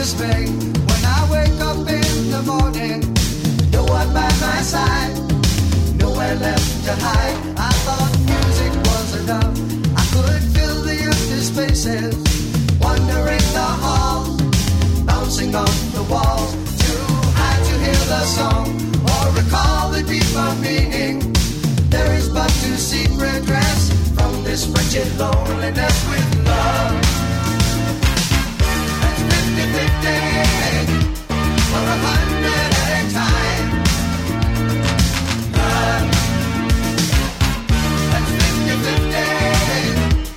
dismay. When I wake up in the morning, no one by my side, nowhere left to hide. I thought music was enough. I could fill the empty spaces, wandering the halls, bouncing on the walls, too high to hear the song or recall the deeper meaning. There is but to seek redress from this wretched loneliness with love.